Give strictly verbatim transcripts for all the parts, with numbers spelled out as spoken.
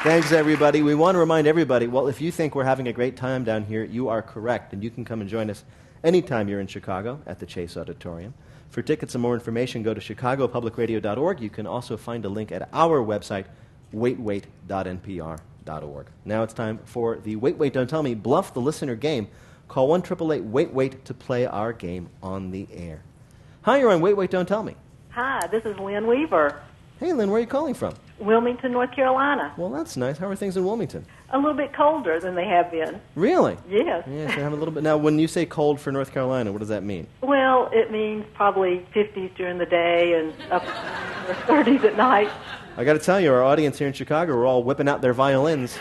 Thanks, everybody. We want to remind everybody, well, if you think we're having a great time down here, you are correct, and you can come and join us anytime you're in Chicago at the Chase Auditorium. For tickets and more information, go to chicago public radio dot org. You can also find a link at our website, wait wait dot n p r dot org. Now it's time for the Wait, Wait, Don't Tell Me Bluff the Listener game. Call one eight eight eight wait wait to play our game on the air. Hi, you're on Wait, Wait, Don't Tell Me. Hi, this is Lynn Weaver. Hey, Lynn, where are you calling from? Wilmington, North Carolina. Well, that's nice. How are things in Wilmington? A little bit colder than they have been. Really? Yes. Yes, they have a little bit. Now, when you say cold for North Carolina, what does that mean? Well, it means probably fifties during the day and up to thirties at night. I got to tell you, our audience here in Chicago are all whipping out their violins.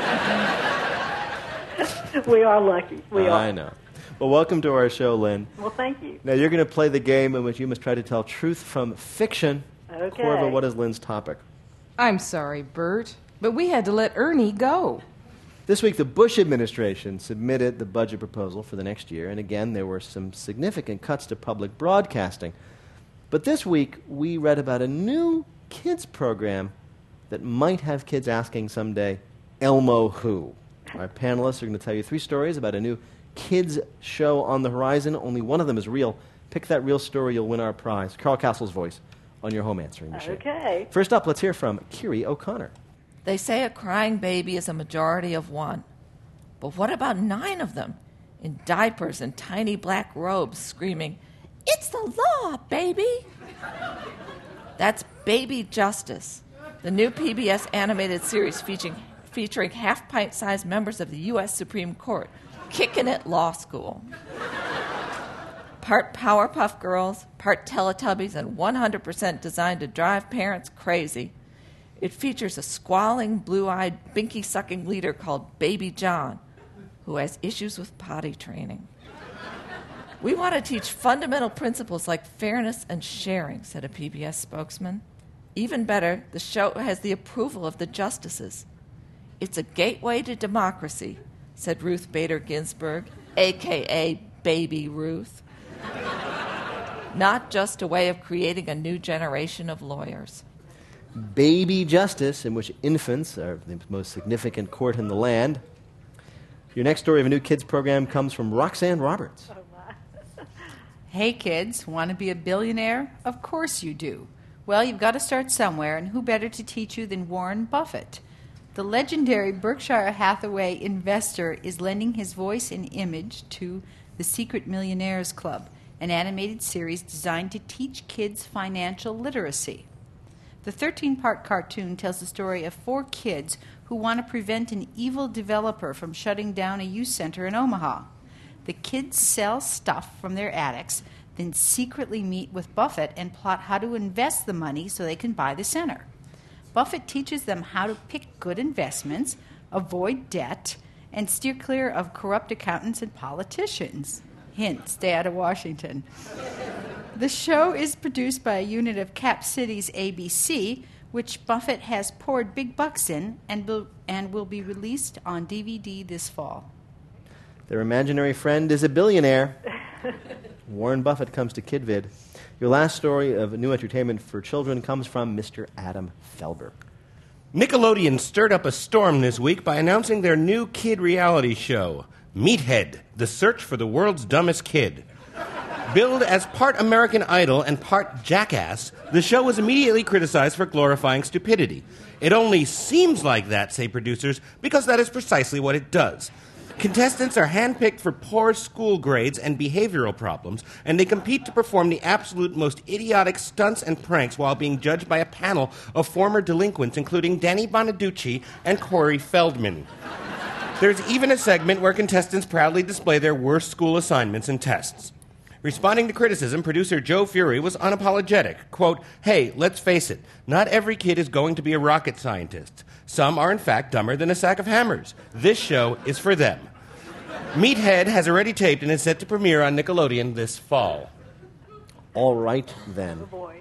We are lucky. We are. I know. Well, welcome to our show, Lynn. Well, thank you. Now, you're going to play the game in which you must try to tell truth from fiction. Okay. Corva, what is Lynn's topic? I'm sorry, Bert, but we had to let Ernie go. This week, the Bush administration submitted the budget proposal for the next year, and again, there were some significant cuts to public broadcasting. But this week, we read about a new kids program that might have kids asking someday, Elmo who? Our panelists are going to tell you three stories about a new kids show on the horizon. Only one of them is real. Pick that real story, you'll win our prize. Carl Castle's voice on your home answering machine. Okay. First up, let's hear from Kiri O'Connor. They say a crying baby is a majority of one. But what about nine of them in diapers and tiny black robes screaming, "It's the law, baby!" That's Baby Justice, the new P B S animated series featuring, featuring half-pint-sized members of the U S Supreme Court kicking it law school. Part Powerpuff Girls, part Teletubbies, and one hundred percent designed to drive parents crazy. It features a squalling, blue-eyed, binky-sucking leader called Baby John, who has issues with potty training. We want to teach fundamental principles like fairness and sharing, said a P B S spokesman. Even better, the show has the approval of the justices. It's a gateway to democracy, said Ruth Bader Ginsburg, a k a. Baby Ruth. Not just a way of creating a new generation of lawyers. Baby Justice, in which infants are the most significant court in the land. Your next story of a new kids program comes from Roxanne Roberts. Hey kids, want to be a billionaire? Of course you do. Well, you've got to start somewhere, and who better to teach you than Warren Buffett? The legendary Berkshire Hathaway investor is lending his voice and image to The Secret Millionaires Club, an animated series designed to teach kids financial literacy. The thirteen-part cartoon tells the story of four kids who want to prevent an evil developer from shutting down a youth center in Omaha. The kids sell stuff from their attics, then secretly meet with Buffett and plot how to invest the money so they can buy the center. Buffett teaches them how to pick good investments, avoid debt, and steer clear of corrupt accountants and politicians. Hint, stay out of Washington. The show is produced by a unit of Cap City's A B C, which Buffett has poured big bucks in and will, and will be released on D V D this fall. Their imaginary friend is a billionaire. Warren Buffett comes to KidVid. Your last story of new entertainment for children comes from Mister Adam Felber. Nickelodeon stirred up a storm this week by announcing their new kid reality show, Meathead, The Search for the World's Dumbest Kid. Billed as part American Idol and part Jackass, the show was immediately criticized for glorifying stupidity. It only seems like that, say producers, because that is precisely what it does. Contestants are handpicked for poor school grades and behavioral problems, and they compete to perform the absolute most idiotic stunts and pranks while being judged by a panel of former delinquents, including Danny Bonaducci and Corey Feldman. There's even a segment where contestants proudly display their worst school assignments and tests. Responding to criticism, producer Joe Fury was unapologetic. Quote, "Hey, let's face it, not every kid is going to be a rocket scientist. Some are, in fact, dumber than a sack of hammers. This show is for them." Meathead has already taped and is set to premiere on Nickelodeon this fall. All right, then. Oh, boy.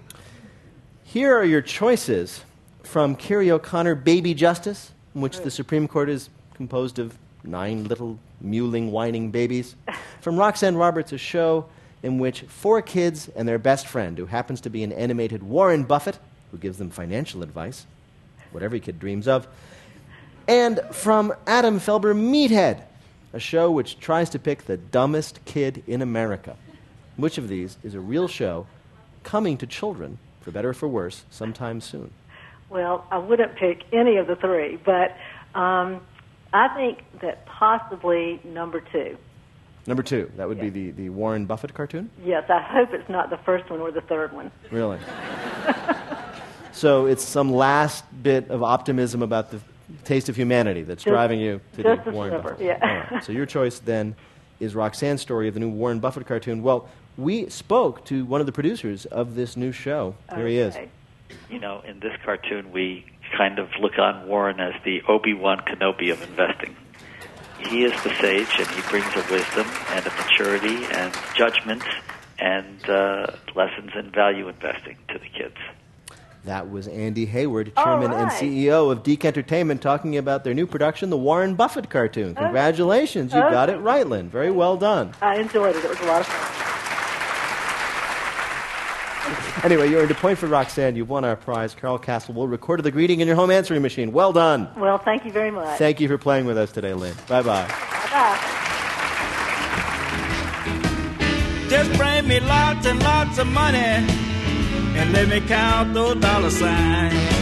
Here are your choices from Kiri O'Connor, Baby Justice, in which the Supreme Court is composed of nine little mewling, whining babies. From Roxanne Roberts, a show in which four kids and their best friend, who happens to be an animated Warren Buffett, who gives them financial advice, what every kid dreams of. And from Adam Felber, Meathead, a show which tries to pick the dumbest kid in America. Which of these is a real show coming to children, for better or for worse, sometime soon? Well, I wouldn't pick any of the three, but um, I think that possibly number two. Number two, that would Yeah. be the, the Warren Buffett cartoon? Yes, I hope it's not the first one or the third one. Really? So it's some last bit of optimism about the taste of humanity that's Just- driving you to just the a Warren sliver, Buffett. yeah. All right. So your choice then is Roxanne's story of the new Warren Buffett cartoon. Well, we spoke to one of the producers of this new show. Here he is. Okay. You know, in this cartoon, we kind of look on Warren as the Obi-Wan Kenobi of investing. He is the sage, and he brings a wisdom and a maturity and judgment and uh, lessons in value investing to the kids. That was Andy Hayward, All chairman and right. C E O of Deke Entertainment, talking about their new production, the Warren Buffett cartoon. Congratulations, you got it right, Lynn. Very well done. I enjoyed it. It was a lot of fun. Anyway, you earned a point for Roxanne. You've won our prize. Carol Castle will record the greeting in your home answering machine. Well done. Well, thank you very much. Thank you for playing with us today, Lynn. Bye-bye. Bye-bye. Just bring me lots and lots of money and let me count those dollar signs.